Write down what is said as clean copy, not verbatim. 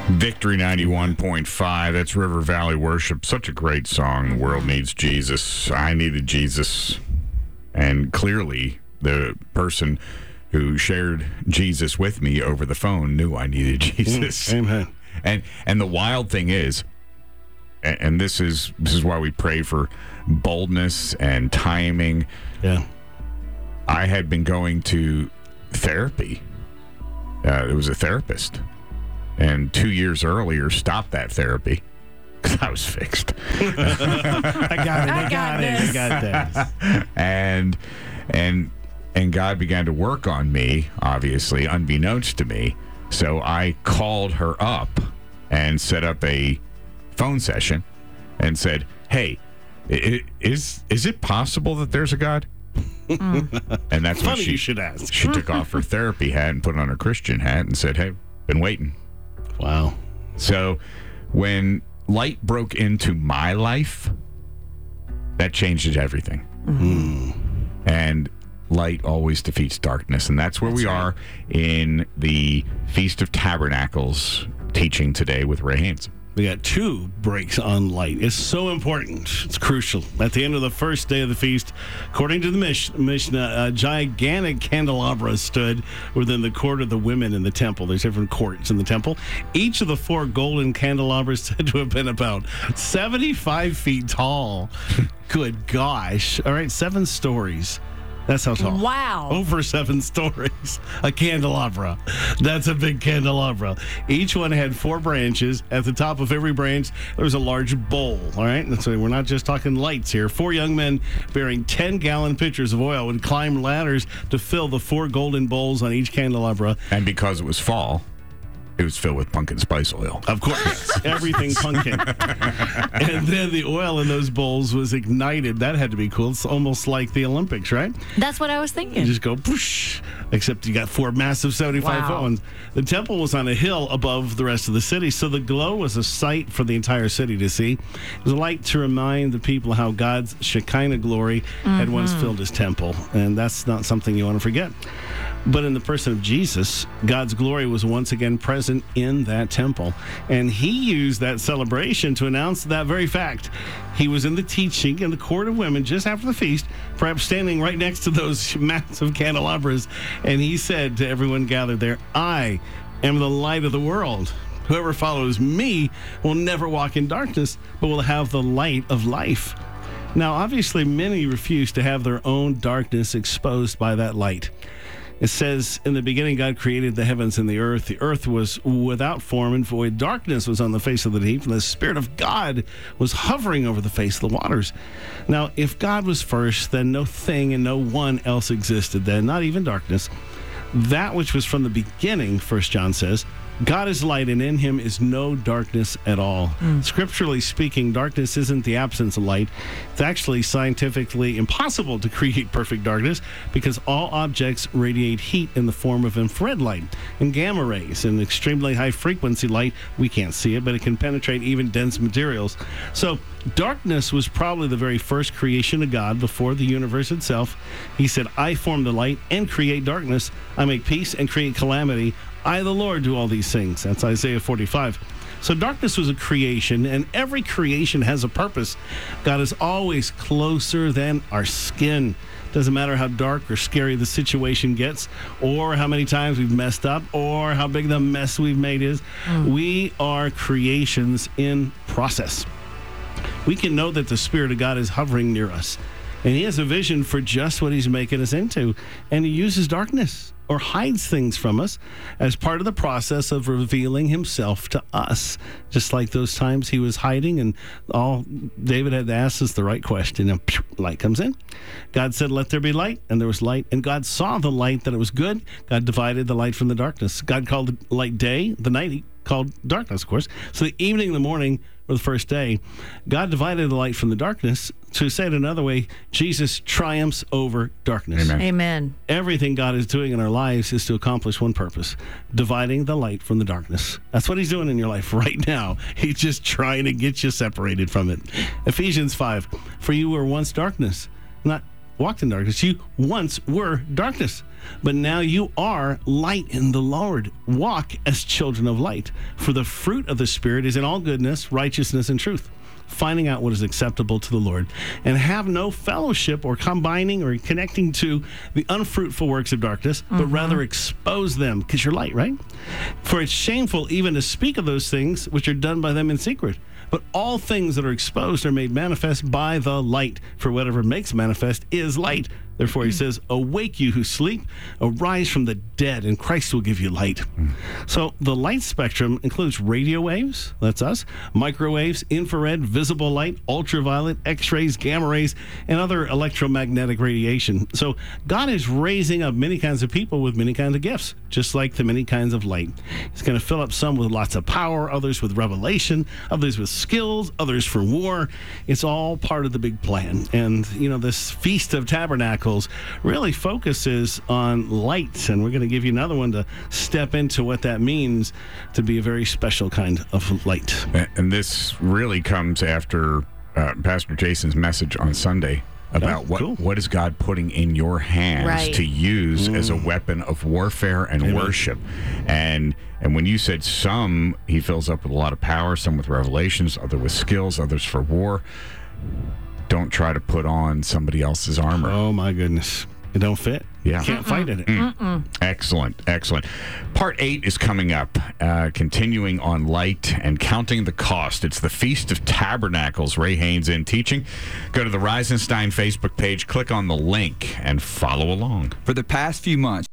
Victory 91.5. That's River Valley Worship. Such a great song. The world needs Jesus. I needed Jesus. And clearly, the person who shared Jesus with me over the phone knew I needed Jesus. Amen. And the wild thing is, and this is why we pray for boldness and timing. Yeah. I had been going to therapy. It was a therapist. And 2 years earlier, stopped that therapy because I was fixed. I got this. And God began to work on me, obviously, unbeknownst to me. So I called her up and set up a phone session and said, "Hey, is it possible that there's a God?" And that's Funny when you should ask. She took off her therapy hat and put on her Christian hat and said, "Hey, been waiting." Wow. So when light broke into my life, that changed everything. And light always defeats darkness. And that's where we are in the Feast of Tabernacles teaching today with Ray Haynes. We got 2 breaks on light. It's so important. It's crucial. At the end of the first day of the feast, according to the Mishnah, a gigantic candelabra stood within the court of the women in the temple. There's different courts in the temple. Each of the 4 golden candelabras said to have been about 75 feet tall. Good gosh. All right, 7 stories. That's how tall. Wow. Over 7 stories. A candelabra. That's a big candelabra. Each one had 4 branches. At the top of every branch, there was a large bowl. All right? And so we're not just talking lights here. 4 young men bearing 10-gallon pitchers of oil would climb ladders to fill the 4 golden bowls on each candelabra. And because it was fall, it was filled with pumpkin spice oil. Of course. Everything pumpkin. And then the oil in those bowls was ignited. That had to be cool. It's almost like the Olympics, right? That's what I was thinking. You just go, poosh, except you got 4 massive 75-foot ones. The temple was on a hill above the rest of the city, so the glow was a sight for the entire city to see. It was a light to remind the people how God's Shekinah glory had once filled his temple, and that's not something you want to forget. But in the person of Jesus, God's glory was once again present in that temple. And he used that celebration to announce that very fact. He was in the teaching in the court of women just after the feast, perhaps standing right next to those massive candelabras. And he said to everyone gathered there, "I am the light of the world. Whoever follows me will never walk in darkness, but will have the light of life." Now, obviously, many refuse to have their own darkness exposed by that light. It says, in the beginning, God created the heavens and the earth. The earth was without form and void. Darkness was on the face of the deep, and the Spirit of God was hovering over the face of the waters. Now, if God was first, then no thing and no one else existed then, not even darkness. That which was from the beginning, 1 John says, God is light, and in him is no darkness at all. Scripturally speaking, darkness isn't the absence of light. It's actually scientifically impossible to create perfect darkness because all objects radiate heat in the form of infrared light and gamma rays. And extremely high frequency light, we can't see it, but it can penetrate even dense materials. So darkness was probably the very first creation of God before the universe itself. He said, "I form the light and create darkness. I make peace and create calamity. I, the Lord, do all these things." That's Isaiah 45. So darkness was a creation, and every creation has a purpose. God is always closer than our skin. Doesn't matter how dark or scary the situation gets, or how many times we've messed up, or how big the mess we've made is. We are creations in process. We can know that the Spirit of God is hovering near us, and he has a vision for just what he's making us into, and he uses darkness or hides things from us as part of the process of revealing himself to us. Just like those times he was hiding, and all David had to ask is the right question, and light comes in. God said, "Let there be light," and there was light, and God saw the light that it was good. God divided the light from the darkness. God called the light day, the night he called darkness, of course. So the evening and the morning were the first day. God divided the light from the darkness. To say it another way, Jesus triumphs over darkness. Amen. Everything God is doing in our lives is to accomplish one purpose: dividing the light from the darkness. That's what he's doing in your life right now. He's just trying to get you separated from it. Ephesians 5, "For you were once darkness, not walked in darkness. You once were darkness, but now you are light in the Lord. Walk as children of light. For the fruit of the Spirit is in all goodness, righteousness, and truth, finding out what is acceptable to the Lord, and have no fellowship or combining or connecting to the unfruitful works of darkness, but rather expose them, because you're light, right? For it's shameful even to speak of those things which are done by them in secret. But all things that are exposed are made manifest by the light, for whatever makes manifest is light. Therefore, he says, awake you who sleep, arise from the dead, and Christ will give you light. So the light spectrum includes radio waves, that's us, microwaves, infrared, visible light, ultraviolet, X-rays, gamma rays, and other electromagnetic radiation. So God is raising up many kinds of people with many kinds of gifts, just like the many kinds of light. He's going to fill up some with lots of power, others with revelation, others with skills, others for war. It's all part of the big plan. And, you know, this Feast of Tabernacles really focuses on light, and we're going to give you another one to step into what that means to be a very special kind of light. And this really comes after Pastor Jason's message on Sunday about what is God putting in your hands to use as a weapon of warfare and worship. And when you said some, he fills up with a lot of power, some with revelations, other with skills, others for war. Don't try to put on somebody else's armor. Oh, my goodness. It don't fit. Yeah. Can't fight in it. Excellent. Part 8 is coming up, continuing on light and counting the cost. It's the Feast of Tabernacles. Ray Haynes in teaching. Go to the Reisenstein Facebook page, click on the link, and follow along. For the past few months,